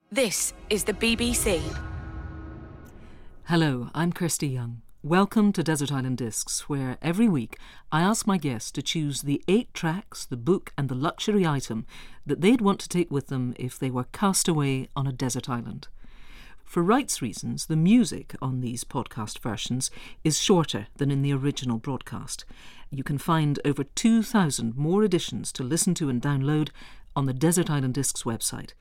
This is the BBC. Hello, I'm Kirsty Young. Welcome to Desert Island Discs, where every week I ask my guests to choose the 8 tracks, the book and the luxury item that they'd want to take with them if they were cast away on a desert island. For rights reasons, the music on these podcast versions is shorter than in the original broadcast. You can find over 2,000 more editions to listen to and download on the Desert Island Discs website.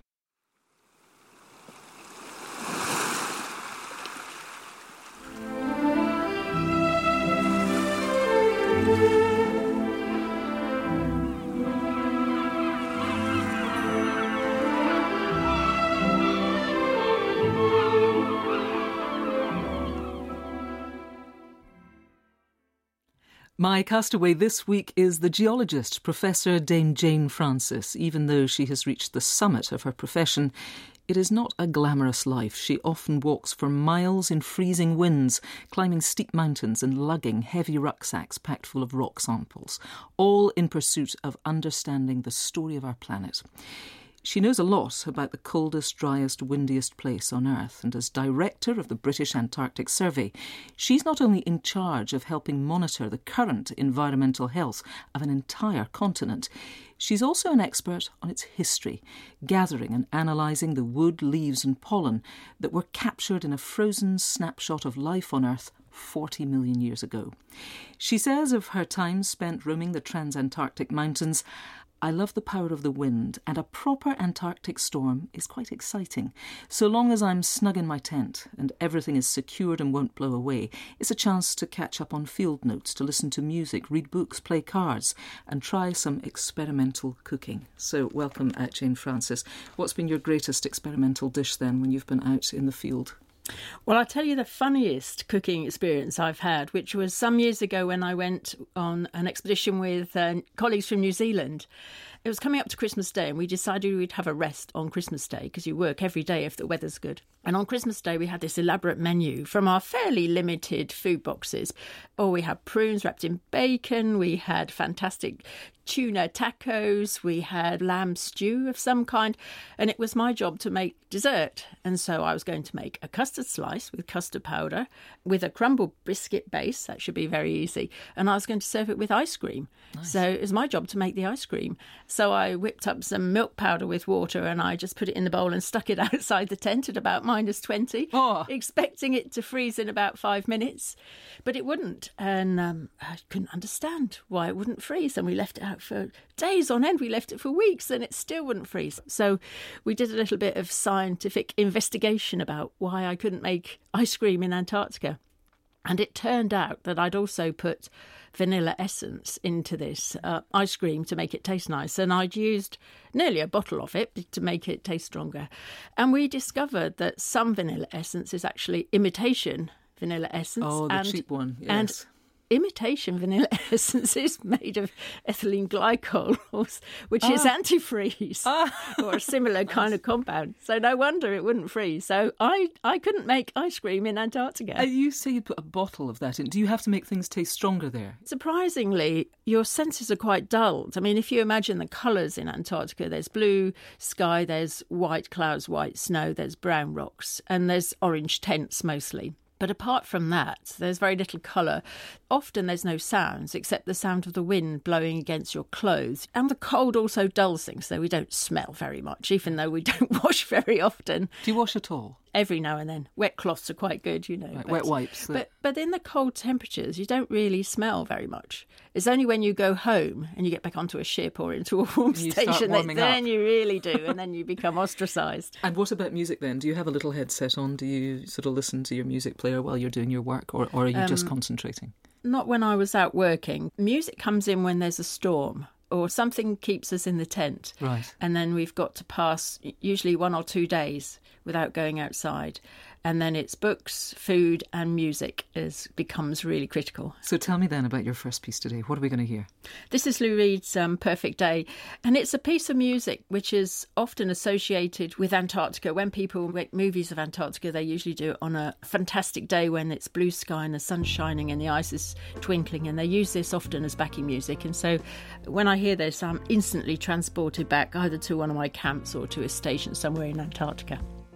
My castaway this week is the geologist, Professor Dame Jane Frances. Even though she has reached the summit of her profession, it is not a glamorous life. She often walks for miles in freezing winds, climbing steep mountains and lugging heavy rucksacks packed full of rock samples, all in pursuit of understanding the story of our planet. She knows a lot about the coldest, driest, windiest place on Earth, and as director of the British Antarctic Survey, she's not only in charge of helping monitor the current environmental health of an entire continent, she's also an expert on its history, gathering and analysing the wood, leaves and pollen that were captured in a frozen snapshot of life on Earth 40 million years ago. She says of her time spent roaming the Transantarctic Mountains, "I love the power of the wind, and a proper Antarctic storm is quite exciting. So long as I'm snug in my tent and everything is secured and won't blow away, it's a chance to catch up on field notes, to listen to music, read books, play cards, and try some experimental cooking." So welcome, Jane Frances. What's been your greatest experimental dish then when you've been out in the field? Well, I'll tell you the funniest cooking experience I've had, which was some years ago when I went on an expedition with colleagues from New Zealand. It was coming up to Christmas Day and we decided we'd have a rest on Christmas Day because you work every day if the weather's good. And on Christmas Day we had this elaborate menu from our fairly limited food boxes. Oh, we had prunes wrapped in bacon, we had fantastic tuna tacos, we had lamb stew of some kind, and it was my job to make dessert. And so I was going to make a custard slice with custard powder with a crumble biscuit base. That should be very easy. And I was going to serve it with ice cream. Nice. So it was my job to make the ice cream. So I whipped up some milk powder with water and I just put it in the bowl and stuck it outside the tent at about -20, expecting it to freeze in about 5 minutes. But it wouldn't. And I couldn't understand why it wouldn't freeze. And we left it out for days on end. We left it for weeks and it still wouldn't freeze. So we did a little bit of scientific investigation about why I couldn't make ice cream in Antarctica. And it turned out that I'd also put vanilla essence into this ice cream to make it taste nice. And I'd used nearly a bottle of it to make it taste stronger. And we discovered that some vanilla essence is actually imitation vanilla essence. Oh, the cheap one, yes. And imitation vanilla essence is made of ethylene glycol, which is antifreeze, or a similar kind of compound. So no wonder it wouldn't freeze. So I couldn't make ice cream in Antarctica. You say you put a bottle of that in. Do you have to make things taste stronger there? Surprisingly, your senses are quite dulled. I mean, if you imagine the colours in Antarctica, there's blue sky, there's white clouds, white snow, there's brown rocks, and there's orange tents mostly. But apart from that, there's very little colour. Often there's no sounds except the sound of the wind blowing against your clothes. And the cold also dulls things, so we don't smell very much, even though we don't wash very often. Do you wash at all? Every now and then. Wet cloths are quite good, you know. Right, wet wipes. But in the cold temperatures, you don't really smell very much. It's only when you go home and you get back onto a ship or into a warm station that then you really do, and then you become ostracised. And what about music then? Do you have a little headset on? Do you sort of listen to your music player while you're doing your work, or are you just concentrating? Not when I was out working. Music comes in when there's a storm or something keeps us in the tent. Right. And then we've got to pass usually 1 or 2 days without going outside. And then it's books, food and music becomes really critical. So tell me then about your first piece today. What are we going to hear? This is Lou Reed's Perfect Day. And it's a piece of music which is often associated with Antarctica. When people make movies of Antarctica, they usually do it on a fantastic day when it's blue sky and the sun's shining and the ice is twinkling. And they use this often as backing music. And so when I hear this, I'm instantly transported back either to one of my camps or to a station somewhere in Antarctica.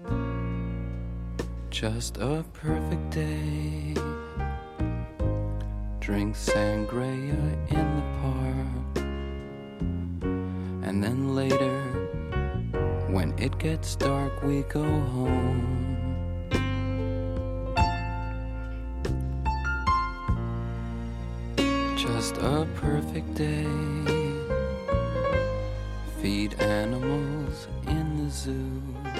Just a perfect day. Drink sangria in the park. And then later, when it gets dark, we go home. Just a perfect day. Feed animals in the zoo.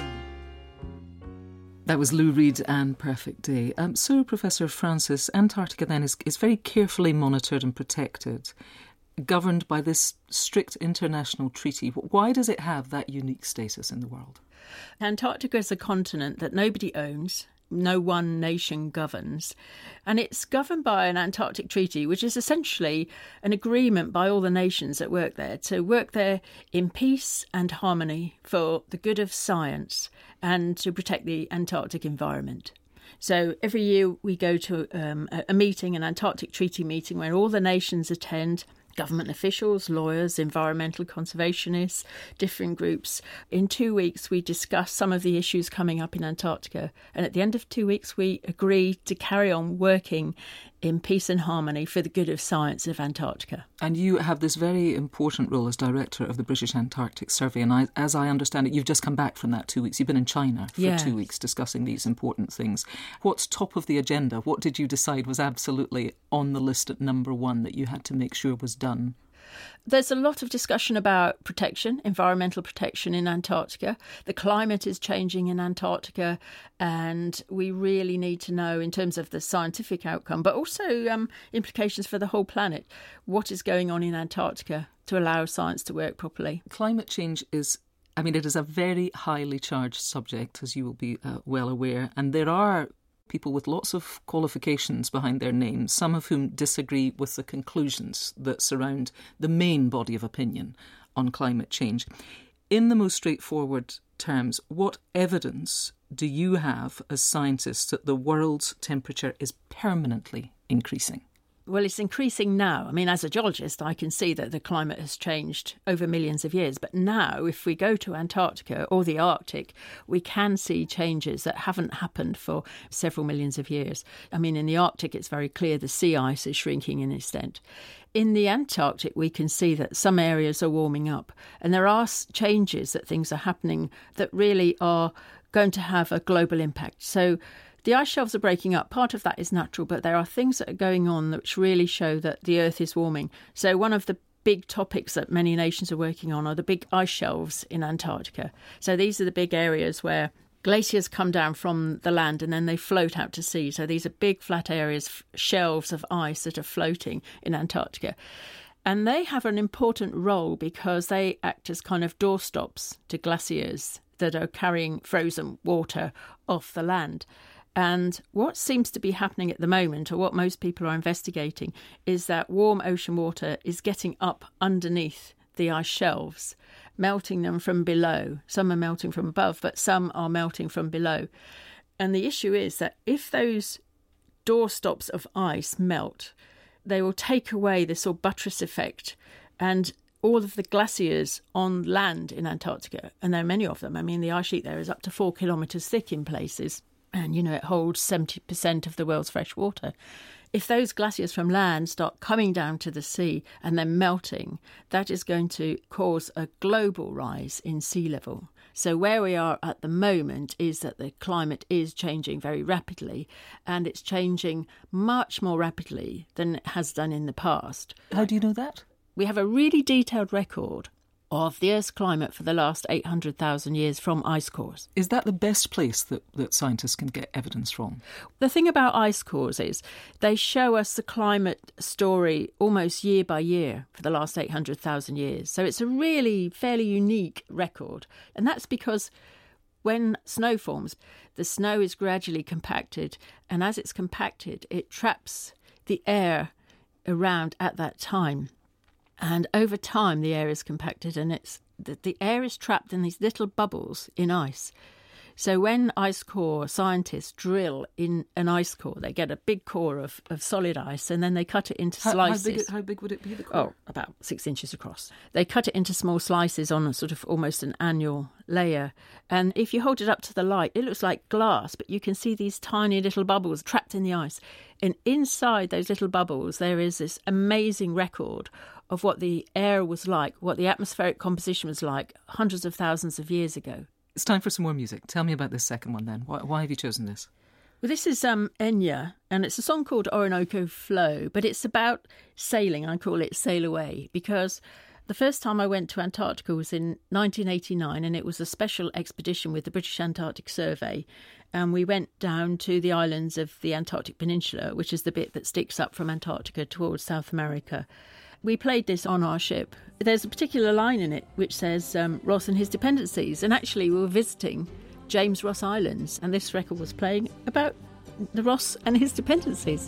That was Lou Reed and Perfect Day. So, Professor Francis, Antarctica then is very carefully monitored and protected, governed by this strict international treaty. Why does it have that unique status in the world? Antarctica is a continent that nobody owns. No one nation governs. And it's governed by an Antarctic Treaty, which is essentially an agreement by all the nations that work there to work there in peace and harmony for the good of science and to protect the Antarctic environment. So every year we go to a meeting, an Antarctic Treaty meeting, where all the nations attend. Government officials, lawyers, environmental conservationists, different groups. In 2 weeks, we discuss some of the issues coming up in Antarctica. And at the end of 2 weeks, we agree to carry on working in peace and harmony for the good of science of Antarctica. And you have this very important role as director of the British Antarctic Survey. And as I understand it, you've just come back from that 2 weeks. You've been in China for 2 weeks discussing these important things. What's top of the agenda? What did you decide was absolutely on the list at number one that you had to make sure was done? There's a lot of discussion about protection, environmental protection in Antarctica. The climate is changing in Antarctica, and we really need to know, in terms of the scientific outcome, but also implications for the whole planet, what is going on in Antarctica to allow science to work properly. Climate change is, it is a very highly charged subject, as you will be well aware, and there are people with lots of qualifications behind their names, some of whom disagree with the conclusions that surround the main body of opinion on climate change. In the most straightforward terms, what evidence do you have as scientists that the world's temperature is permanently increasing? Well, it's increasing now. As a geologist, I can see that the climate has changed over millions of years. But now, if we go to Antarctica or the Arctic, we can see changes that haven't happened for several millions of years. In the Arctic, it's very clear the sea ice is shrinking in extent. In the Antarctic, we can see that some areas are warming up. And there are changes that things are happening that really are going to have a global impact. So the ice shelves are breaking up. Part of that is natural, but there are things that are going on which really show that the Earth is warming. So one of the big topics that many nations are working on are the big ice shelves in Antarctica. So these are the big areas where glaciers come down from the land and then they float out to sea. So these are big flat areas, shelves of ice that are floating in Antarctica. And they have an important role because they act as kind of doorstops to glaciers that are carrying frozen water off the land. And what seems to be happening at the moment, or what most people are investigating, is that warm ocean water is getting up underneath the ice shelves, melting them from below. Some are melting from above, but some are melting from below. And the issue is that if those doorstops of ice melt, they will take away this sort of buttress effect, and all of the glaciers on land in Antarctica, and there are many of them. The ice sheet there is up to 4 kilometres thick in places. And, it holds 70% of the world's fresh water. If those glaciers from land start coming down to the sea and then melting, that is going to cause a global rise in sea level. So where we are at the moment is that the climate is changing very rapidly, and it's changing much more rapidly than it has done in the past. How do you know that? We have a really detailed record of the Earth's climate for the last 800,000 years from ice cores. Is that the best place that scientists can get evidence from? The thing about ice cores is they show us the climate story almost year by year for the last 800,000 years. So it's a really fairly unique record. And that's because when snow forms, the snow is gradually compacted. And as it's compacted, it traps the air around at that time. And over time, the air is compacted and the air is trapped in these little bubbles in ice. So when ice core scientists drill in an ice core, they get a big core of solid ice, and then they cut it into slices. How big would it be, the core? Oh, about 6 inches across. They cut it into small slices on a sort of almost an annual layer. And if you hold it up to the light, it looks like glass, but you can see these tiny little bubbles trapped in the ice. And inside those little bubbles, there is this amazing record of what the air was like, what the atmospheric composition was like hundreds of thousands of years ago. It's time for some more music. Tell me about this second one then. Why have you chosen this? Well, this is Enya, and it's a song called Orinoco Flow, but it's about sailing. I call it Sail Away, because the first time I went to Antarctica was in 1989, and it was a special expedition with the British Antarctic Survey. And we went down to the islands of the Antarctic Peninsula, which is the bit that sticks up from Antarctica towards South America. We played this on our ship. There's a particular line in it which says Ross and his dependencies. And actually we were visiting James Ross Islands, and this record was playing about the Ross and his dependencies.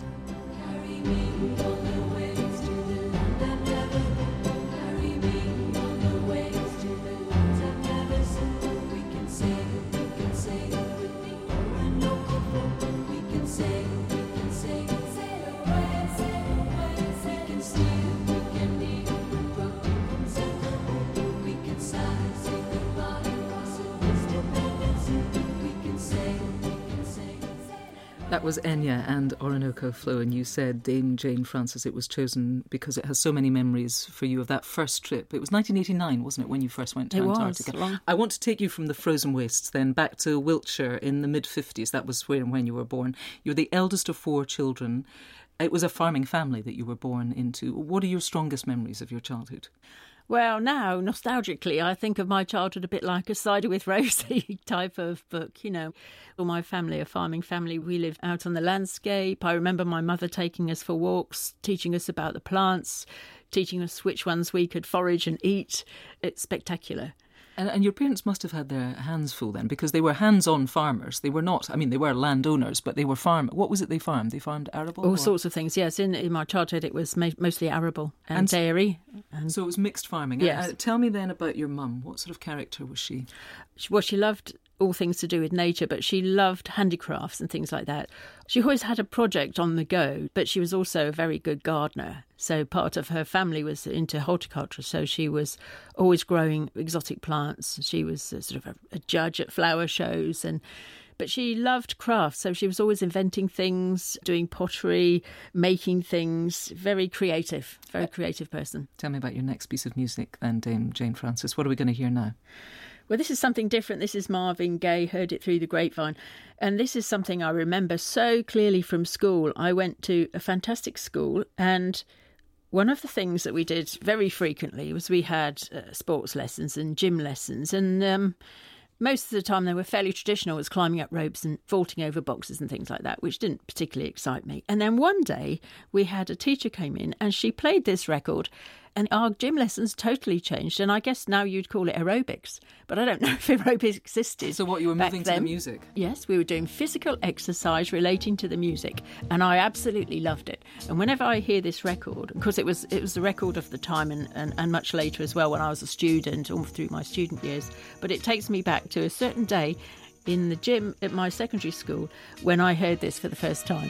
That was Enya and Orinoco Flow, and you said, Dame Jane Frances, it was chosen because it has so many memories for you of that first trip. It was 1989, wasn't it, when you first went to Antarctica? I want to take you from the frozen wastes then back to Wiltshire in the mid-50s. That was when you were born. You're the eldest of 4 children. It was a farming family that you were born into. What are your strongest memories of your childhood? Well, now, nostalgically, I think of my childhood a bit like a Cider with Rosie type of book, you know. All my family, a farming family, we lived out on the landscape. I remember my mother taking us for walks, teaching us about the plants, teaching us which ones we could forage and eat. It's spectacular. And your parents must have had their hands full then, because they were hands-on farmers. They were not, I mean, they were landowners, but they were what was it they farmed? They farmed arable? All sorts of things, yes. In my childhood, it was mostly arable and dairy. So it was mixed farming. Yes. Tell me then about your mum. What sort of character was she? Well, she loved all things to do with nature, but she loved handicrafts and things like that. She always had a project on the go, but she was also a very good gardener. So part of her family was into horticulture, so she was always growing exotic plants. She was sort of a judge at flower shows, but she loved crafts, so she was always inventing things, doing pottery, making things. Very creative person. Tell me about your next piece of music then, Dame Jane Frances. What are we going to hear now? Well, this is something different. This is Marvin Gaye, Heard It Through the Grapevine. And this is something I remember so clearly from school. I went to a fantastic school, and one of the things that we did very frequently was we had sports lessons and gym lessons. And most of the time they were fairly traditional. It was climbing up ropes and vaulting over boxes and things like that, which didn't particularly excite me. And then one day we had a teacher came in and she played this record, and our gym lessons totally changed. And I guess now you'd call it aerobics, but I don't know if aerobics existed. So what, you were moving to the music? Yes, we were doing physical exercise relating to the music, and I absolutely loved it. And whenever I hear this record, because it was the record of the time and much later as well when I was a student, all through my student years, but it takes me back to a certain day in the gym at my secondary school when I heard this for the first time.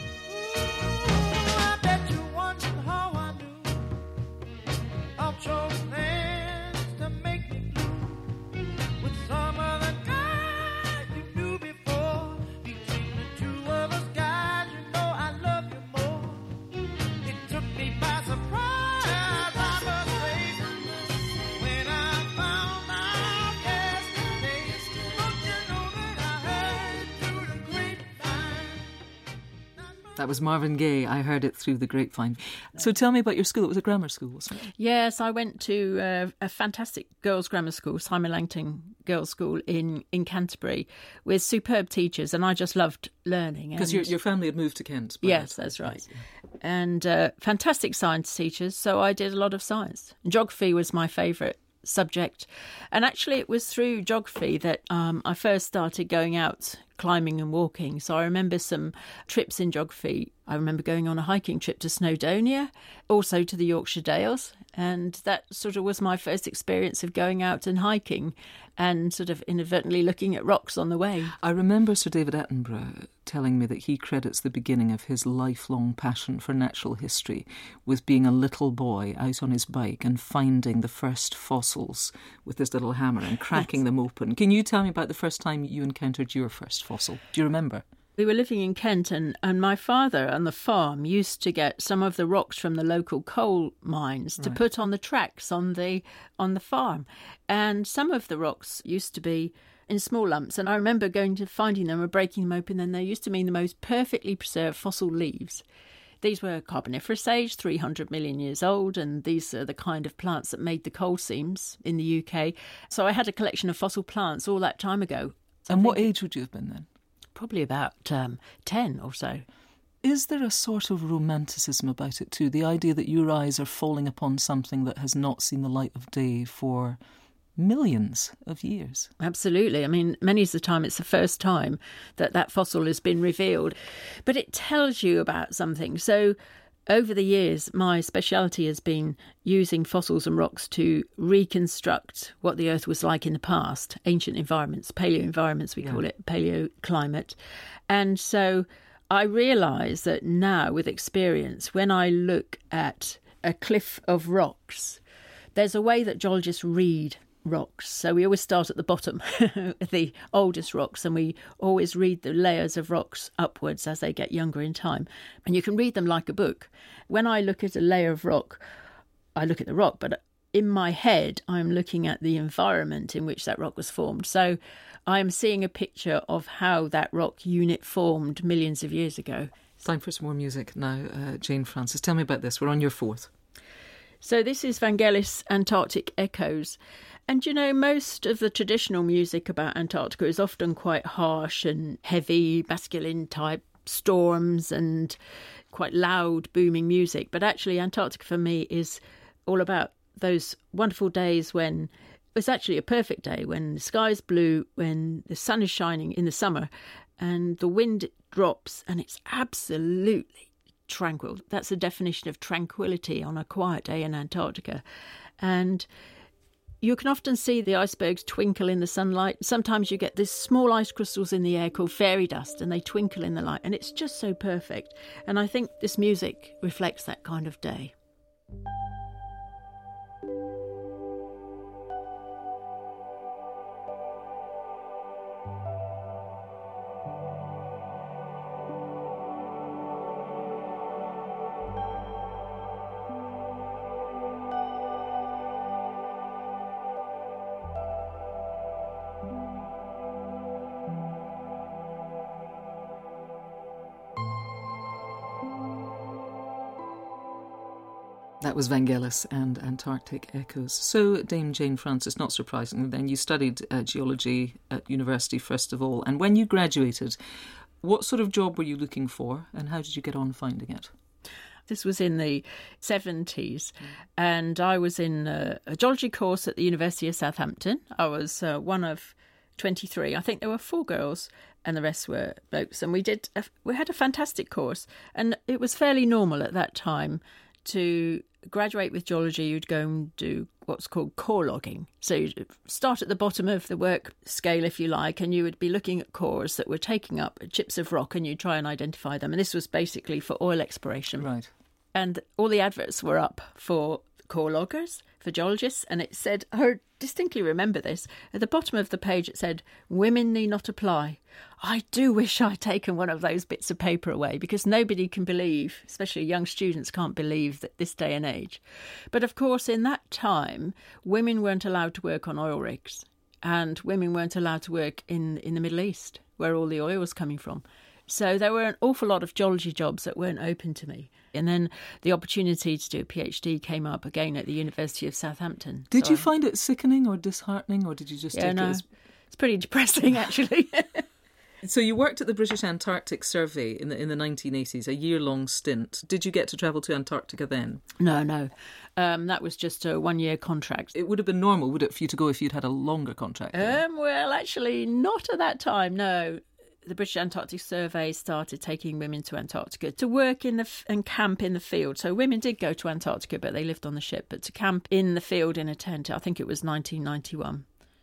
That was Marvin Gaye, I Heard It Through the Grapevine. So tell me about your school. It was a grammar school, wasn't it? Yes, I went to a fantastic girls' grammar school, Simon Langton Girls' School in Canterbury, with superb teachers, and I just loved learning. Because your family had moved to Kent. Yes, that's right. And fantastic science teachers, so I did a lot of science. Geography was my favourite subject. And actually it was through geography that I first started going out climbing and walking. So I remember some trips in geography I remember going on a hiking trip to Snowdonia, also to the Yorkshire Dales, and that sort of was my first experience of going out and hiking and sort of inadvertently looking at rocks on the way. I remember Sir David Attenborough telling me that he credits the beginning of his lifelong passion for natural history with being a little boy out on his bike and finding the first fossils with his little hammer and cracking them open. Can you tell me about the first time you encountered your first fossil? Do you remember? We were living in Kent, and my father on the farm used to get some of the rocks from the local coal mines to put on the tracks on the farm. And some of the rocks used to be in small lumps. And I remember going to finding them and breaking them open, and they used to mean the most perfectly preserved fossil leaves. These were Carboniferous age, 300 million years old, and these are the kind of plants that made the coal seams in the UK. So I had a collection of fossil plants all that time ago. And what age would you have been then? Probably about 10 or so. Is there a sort of romanticism about it too? The idea that your eyes are falling upon something that has not seen the light of day for millions of years? Absolutely. I mean, many of the time it's the first time that fossil has been revealed. But it tells you about something. So over the years, my speciality has been using fossils and rocks to reconstruct what the Earth was like in the past, ancient environments, paleo-environments we call it, paleoclimate. And so I realise that now, with experience, when I look at a cliff of rocks, there's a way that geologists read rocks. So we always start at the bottom, the oldest rocks, and we always read the layers of rocks upwards as they get younger in time. And you can read them like a book. When I look at a layer of rock, I look at the rock, but in my head, I'm looking at the environment in which that rock was formed. So I'm seeing a picture of how that rock unit formed millions of years ago. It's time for some more music now, Jane Francis. Tell me about this. We're on your fourth. So this is Vangelis Antarctic Echoes. And, you know, most of the traditional music about Antarctica is often quite harsh and heavy, masculine type storms and quite loud, booming music. But actually, Antarctica for me is all about those wonderful days when it's actually a perfect day, when the sky's blue, when the sun is shining in the summer and the wind drops and it's absolutely tranquil. That's the definition of tranquility on a quiet day in Antarctica. And you can often see the icebergs twinkle in the sunlight. Sometimes you get these small ice crystals in the air called fairy dust, and they twinkle in the light, and it's just so perfect. And I think this music reflects that kind of day. That was Vangelis and Antarctic Echoes. So, Dame Jane Francis, not surprisingly then, you studied geology at university first of all. And when you graduated, what sort of job were you looking for and how did you get on finding it? This was in the 70s and I was in a geology course at the University of Southampton. I was one of 23. I think there were 4 girls and the rest were blokes. And we had a fantastic course, and it was fairly normal at that time to graduate with geology. You'd go and do what's called core logging. So you'd start at the bottom of the work scale, if you like, and you would be looking at cores that were taking up chips of rock and you'd try and identify them. And this was basically for oil exploration. Right. And all the adverts were up for core loggers, for geologists, and it said, I distinctly remember this, at the bottom of the page it said, women need not apply. I do wish I'd taken one of those bits of paper away, because nobody can believe, especially young students can't believe that this day and age. But of course, in that time, women weren't allowed to work on oil rigs, and women weren't allowed to work in the Middle East, where all the oil was coming from. So there were an awful lot of geology jobs that weren't open to me. And then the opportunity to do a PhD came up again at the University of Southampton. Did you find it sickening or disheartening, or did you just take it as... It's pretty depressing, actually. So you worked at the British Antarctic Survey in the 1980s, a year-long stint. Did you get to travel to Antarctica then? No. That was just a 1-year contract. It would have been normal, would it, for you to go if you'd had a longer contract? Well, actually, not at that time, no. the British Antarctic Survey started taking women to Antarctica to work and camp in the field. So women did go to Antarctica, but they lived on the ship. But to camp in the field in a tent, I think it was 1991.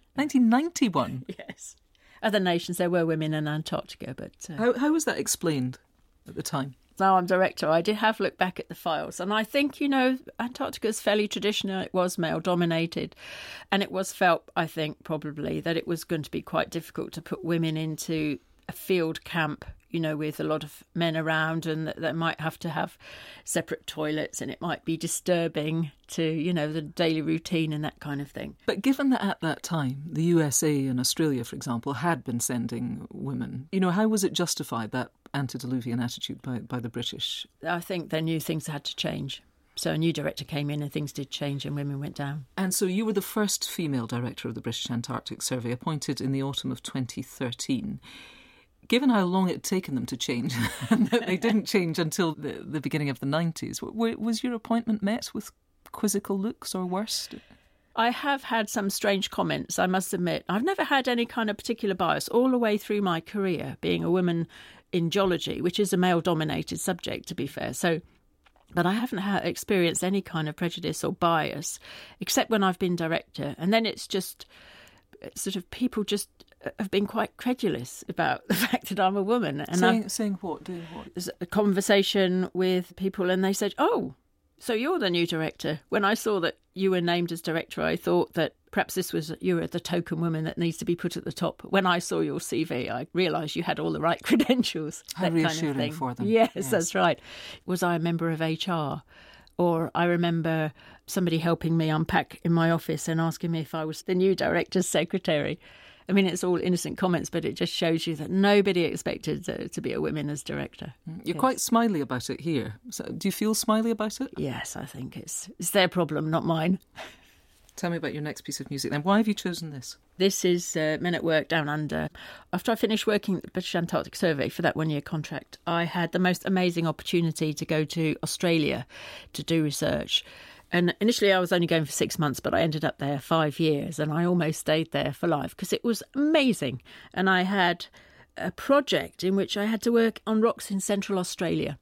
1991? Yes. Other nations, there were women in Antarctica, but... How was that explained at the time? Now I'm director, I did have looked back at the files, and I think, Antarctica is fairly traditional. It was male-dominated, and it was felt, I think, probably, that it was going to be quite difficult to put women into a field camp, with a lot of men around, and that they might have to have separate toilets, and it might be disturbing to, the daily routine and that kind of thing. But given that at that time, the USA and Australia, for example, had been sending women, how was it justified, that antediluvian attitude by the British? I think they knew things had to change. So a new director came in and things did change and women went down. And so you were the first female director of the British Antarctic Survey, appointed in the autumn of 2013. Given how long it had taken them to change, and that they didn't change until the beginning of the 90s, was your appointment met with quizzical looks or worse? I have had some strange comments, I must admit. I've never had any kind of particular bias all the way through my career, being a woman in geology, which is a male-dominated subject, to be fair. But I haven't experienced any kind of prejudice or bias, except when I've been director. And then it's just sort of people just have been quite credulous about the fact that I'm a woman. And saying what? Doing what? There's a conversation with people and they said, "Oh, so you're the new director." When I saw that you were named as director, I thought that perhaps you were the token woman that needs to be put at the top. When I saw your CV, I realised you had all the right credentials. How reassuring kind of for them. Yes, that's right. Was I a member of HR? Or I remember somebody helping me unpack in my office and asking me if I was the new director's secretary. I mean, it's all innocent comments, but it just shows you that nobody expected to be a woman as director. You're quite smiley about it here. So, do you feel smiley about it? Yes, I think it's their problem, not mine. Tell me about your next piece of music then. Why have you chosen this? This is Men at Work Down Under. After I finished working at the British Antarctic Survey for that one-year contract, I had the most amazing opportunity to go to Australia to do research. And initially I was only going for 6 months, but I ended up there 5 years, and I almost stayed there for life because it was amazing. And I had a project in which I had to work on rocks in Central Australia.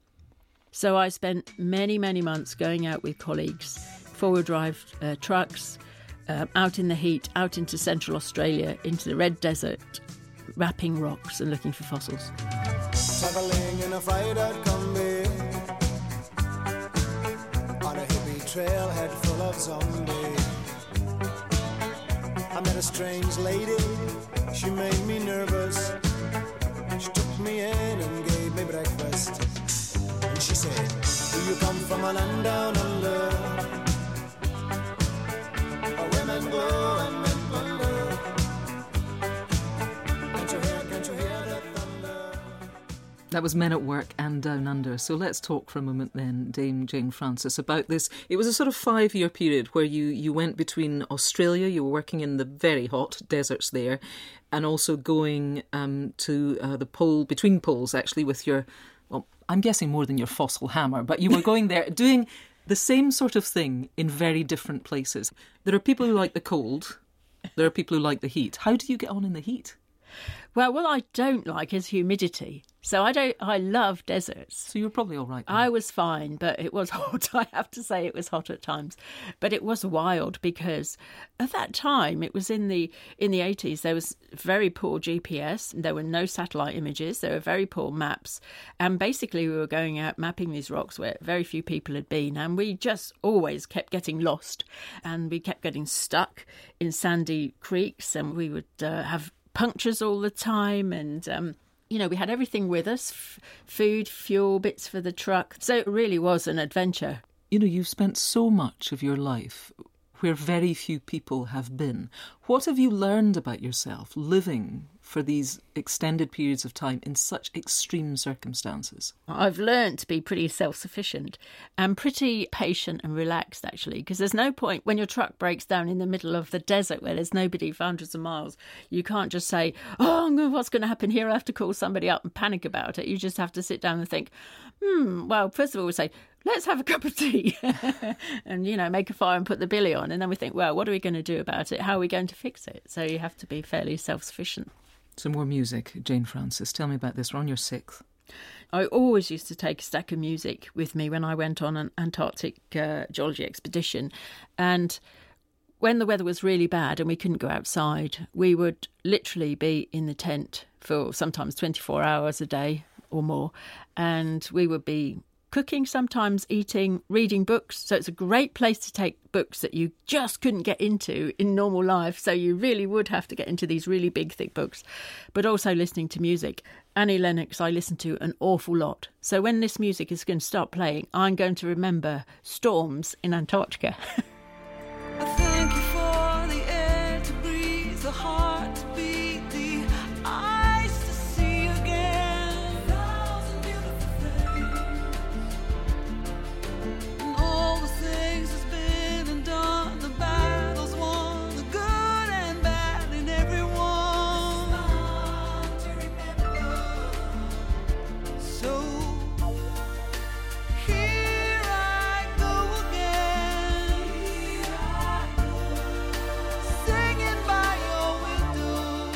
So I spent many, many months going out with colleagues, four-wheel drive trucks, out in the heat, out into Central Australia, into the Red Desert, wrapping rocks and looking for fossils. Travelling in a fried-out combi on a hippie trailhead full of zombies. I met a strange lady, she made me nervous. She took me in and gave me breakfast. And she said, "Do you come from a land down under? Women go and men wonder. Can't you hear the thunder?" That was Men at Work and Down Under. So let's talk for a moment then, Dame Jane Francis, about this. It was a sort of 5-year period where you went between Australia, you were working in the very hot deserts there, and also going to the pole, between poles actually, with your, well, I'm guessing more than your fossil hammer, but you were going there doing the same sort of thing in very different places. There are people who like the cold, there are people who like the heat. How do you get on in the heat? Well, what I don't like is humidity. So I love deserts. So you were probably all right then. I was fine, but it was hot. I have to say it was hot at times. But it was wild because at that time, it was in the 80s, there was very poor GPS. There were no satellite images. There were very poor maps. And basically we were going out mapping these rocks where very few people had been. And we just always kept getting lost. And we kept getting stuck in sandy creeks. And we would have punctures all the time, and we had everything with us, food, fuel, bits for the truck. So it really was an adventure. You've spent so much of your life where very few people have been. What have you learned about yourself living for these extended periods of time in such extreme circumstances? I've learned to be pretty self-sufficient and pretty patient and relaxed, actually, because there's no point when your truck breaks down in the middle of the desert where there's nobody for hundreds of miles. You can't just say, "Oh, what's going to happen here? I have to call somebody up and panic about it." You just have to sit down and think, well, first of all, we say, let's have a cup of tea and, make a fire and put the billy on. And then we think, well, what are we going to do about it? How are we going to fix it? So you have to be fairly self-sufficient. Some more music, Jane Francis. Tell me about this. We're on your 6th. I always used to take a stack of music with me when I went on an Antarctic geology expedition. And when the weather was really bad and we couldn't go outside, we would literally be in the tent for sometimes 24 hours a day or more. And we would be cooking, sometimes eating, reading books. So it's a great place to take books that you just couldn't get into in normal life. So you really would have to get into these really big, thick books. But also listening to music. Annie Lennox I listen to an awful lot. So when this music is going to start playing, I'm going to remember storms in Antarctica. I thank you for the air to breathe, the heart to beat, the eyes to see again. 1,000 beautiful things, and all the things that's been and done, the battles won, the good and bad in everyone. To remember. So here I go again, singing by your window.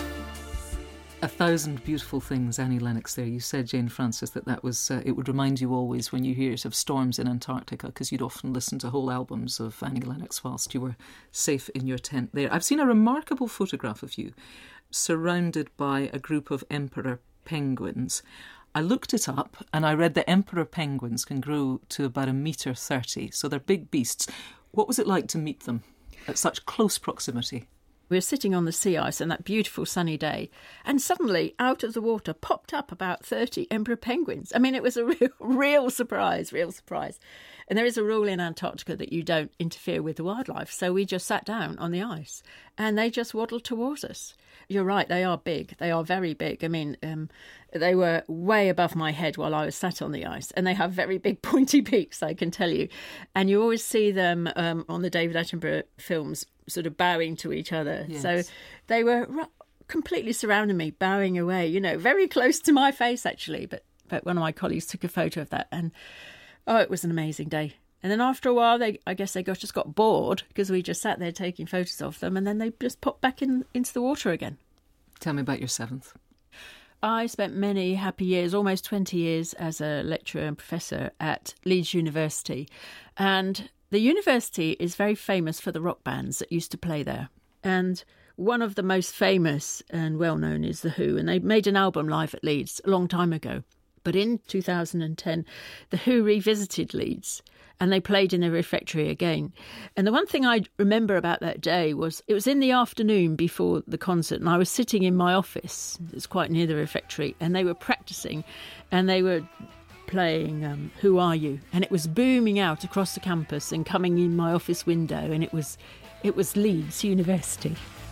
1,000 Beautiful Things, Annie Lennox there. You said, Jane Francis, that was it would remind you always when you hear of storms in Antarctica, because you'd often listen to whole albums of Annie Lennox whilst you were safe in your tent there. I've seen a remarkable photograph of you surrounded by a group of emperor penguins. I looked it up and I read that emperor penguins can grow to about 1.30 meters, so they're big beasts. What was it like to meet them at such close proximity? We were sitting on the sea ice on that beautiful sunny day, and suddenly out of the water popped up about 30 emperor penguins. I mean, it was a real surprise. And there is a rule in Antarctica that you don't interfere with the wildlife. So we just sat down on the ice and they just waddled towards us. You're right, they are big. They are very big. I mean, they were way above my head while I was sat on the ice, and they have very big pointy beaks, I can tell you. And you always see them on the David Attenborough films sort of bowing to each other. Yes. So they were completely surrounding me, bowing away, you know, very close to my face, actually. But one of my colleagues took a photo of that, and oh, it was an amazing day. And then after a while, I guess they just got bored because we just sat there taking photos of them, and then they just popped back into the water again. Tell me about your 7th. I spent many happy years, almost 20 years, as a lecturer and professor at Leeds University. And the university is very famous for the rock bands that used to play there. And one of the most famous and well-known is The Who, and they made an album live at Leeds a long time ago. But in 2010, The Who revisited Leeds and they played in the refectory again. And the one thing I remember about that day was it was in the afternoon before the concert, and I was sitting in my office. It's quite near the refectory, and they were practising and they were playing Who Are You? And it was booming out across the campus and coming in my office window, and it was Leeds University.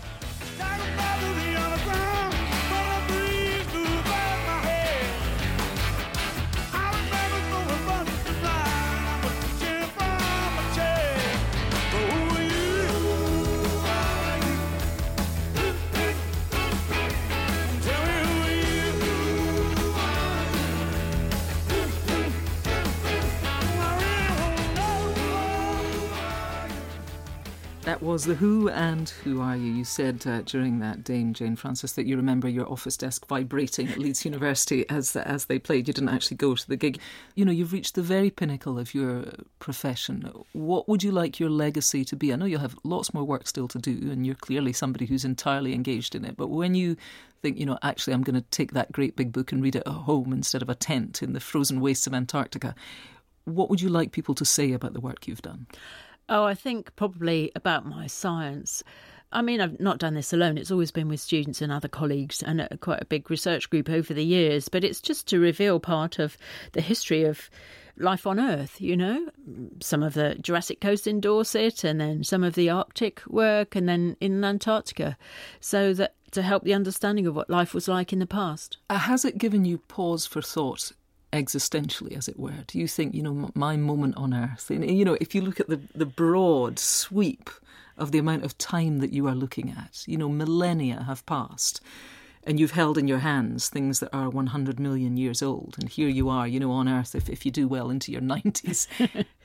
That was The Who and Who Are You? You said during that, Dame Jane Francis, that you remember your office desk vibrating at Leeds University as they played. You didn't actually go to the gig. You know, you've reached the very pinnacle of your profession. What would you like your legacy to be? I know you'll have lots more work still to do, and you're clearly somebody who's entirely engaged in it. But when you think, you know, actually I'm going to take that great big book and read it at home instead of a tent in the frozen wastes of Antarctica, what would you like people to say about the work you've done? Oh, I think probably about my science. I mean, I've not done this alone. It's always been with students and other colleagues and quite a big research group over the years. But it's just to reveal part of the history of life on Earth, you know, some of the Jurassic Coast in Dorset and then some of the Arctic work and then in Antarctica, so that to help the understanding of what life was like in the past. Has it given you pause for thought? Existentially, as it were, do you think, you know, my moment on Earth, you know, if you look at the broad sweep of the amount of time that you are looking at, you know, millennia have passed and you've held in your hands things that are 100 million years old, and here you are, you know, on Earth, if you do well, into your 90s.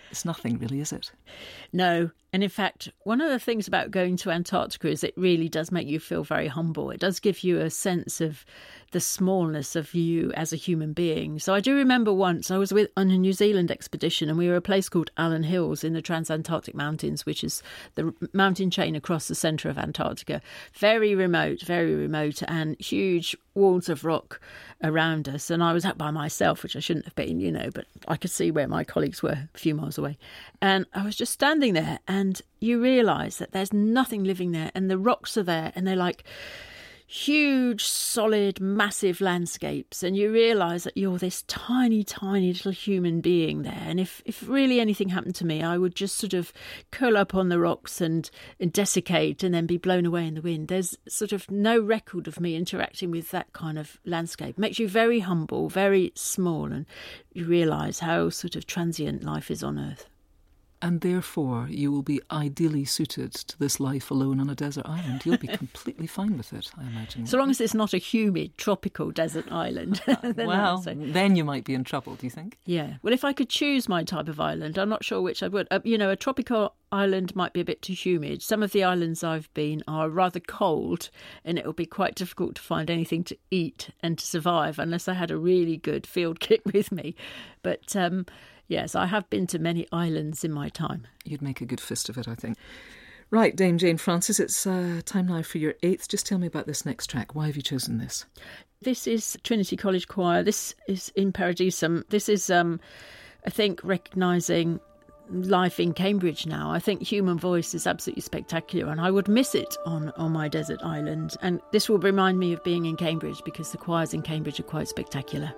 It's nothing really, is it? No. And in fact, one of the things about going to Antarctica is it really does make you feel very humble. It does give you a sense of the smallness of you as a human being. So I do remember once I was on a New Zealand expedition, and we were at a place called Allen Hills in the Transantarctic Mountains, which is the mountain chain across the centre of Antarctica. Very remote, and huge walls of rock around us. And I was out by myself, which I shouldn't have been, but I could see where my colleagues were a few miles away. And I was just standing there, and you realise that there's nothing living there, and the rocks are there, and they're like huge, solid, massive landscapes, and you realise that you're this tiny, tiny little human being there. And if really anything happened to me, I would just sort of curl up on the rocks and desiccate and then be blown away in the wind. There's sort of no record of me interacting with that kind of landscape. It makes you very humble, very small, and you realise how sort of transient life is on Earth. And therefore, you will be ideally suited to this life alone on a desert island. You'll be completely fine with it, I imagine. So long as it's not a humid, tropical desert island. Then you might be in trouble, do you think? Yeah. Well, if I could choose my type of island, I'm not sure which I would. A tropical island might be a bit too humid. Some of the islands I've been are rather cold, and it would be quite difficult to find anything to eat and to survive unless I had a really good field kit with me. But yes, I have been to many islands in my time. You'd make a good fist of it, I think. Right, Dame Jane Francis, it's time now for your 8th. Just tell me about this next track. Why have you chosen this? This is Trinity College Choir. This is in Paradisum. This is, I think, recognising life in Cambridge now. I think human voice is absolutely spectacular, and I would miss it on my desert island. And this will remind me of being in Cambridge, because the choirs in Cambridge are quite spectacular.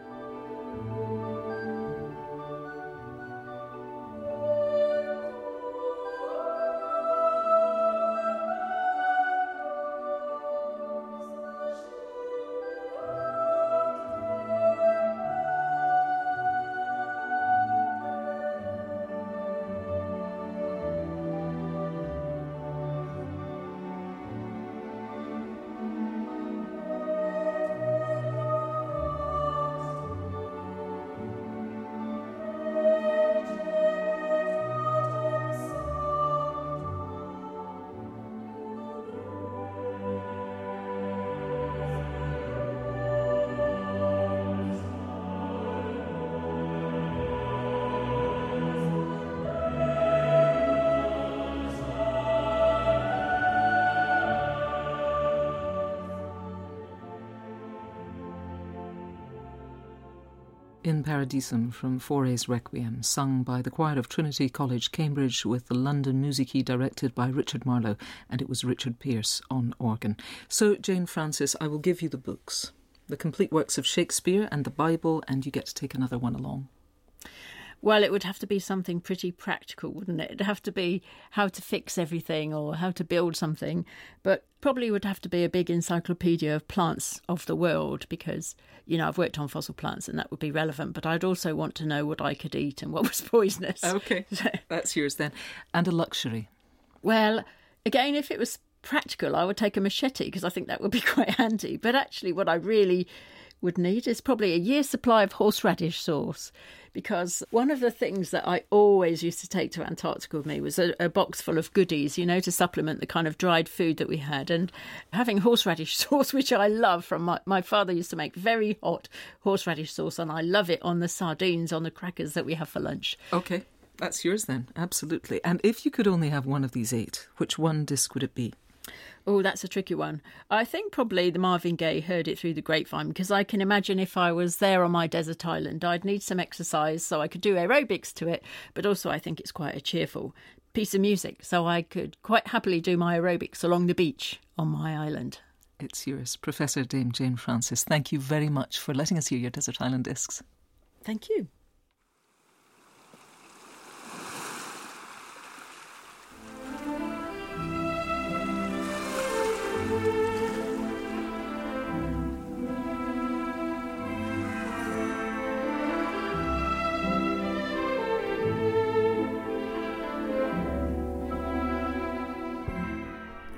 In Paradisum from Fauré's Requiem, sung by the choir of Trinity College, Cambridge, with the London Musici directed by Richard Marlowe, and it was Richard Pearce on organ. So, Jane Francis, I will give you the books, the complete works of Shakespeare and the Bible, and you get to take another one along. Well, it would have to be something pretty practical, wouldn't it? It'd have to be how to fix everything or how to build something. But probably would have to be a big encyclopedia of plants of the world, because, I've worked on fossil plants and that would be relevant. But I'd also want to know what I could eat and what was poisonous. OK, that's yours then. And a luxury. Well, again, if it was practical, I would take a machete, because I think that would be quite handy. But actually what I really would need is probably a year's supply of horseradish sauce, because one of the things that I always used to take to Antarctica with me was a box full of goodies, to supplement the kind of dried food that we had. And having horseradish sauce, which I love from my father, used to make very hot horseradish sauce, and I love it on the sardines, on the crackers that we have for lunch. OK, that's yours then, absolutely. And if you could only have one of these 8, which one disc would it be? Oh, that's a tricky one. I think probably the Marvin Gaye Heard It Through the Grapevine, because I can imagine if I was there on my desert island, I'd need some exercise so I could do aerobics to it. But also I think it's quite a cheerful piece of music, so I could quite happily do my aerobics along the beach on my island. It's yours. Professor Dame Jane Francis, thank you very much for letting us hear your Desert Island Discs. Thank you.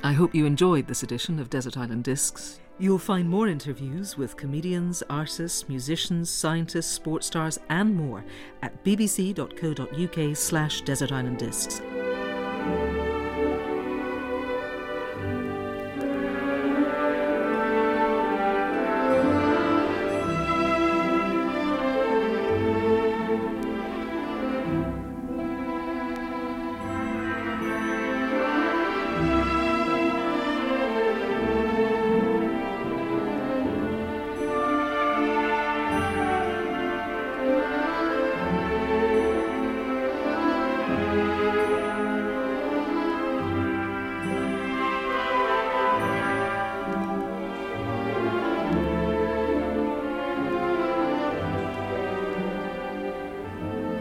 I hope you enjoyed this edition of Desert Island Discs. You'll find more interviews with comedians, artists, musicians, scientists, sports stars and more at bbc.co.uk/Desert Island Discs.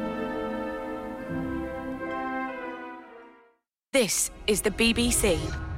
This is the BBC.